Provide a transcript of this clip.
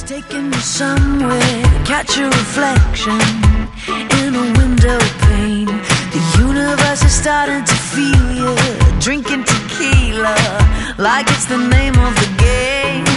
Taking you somewhere, catch a reflection in a window pane. The universe is starting to feel you, drinking tequila like it's the name of the game.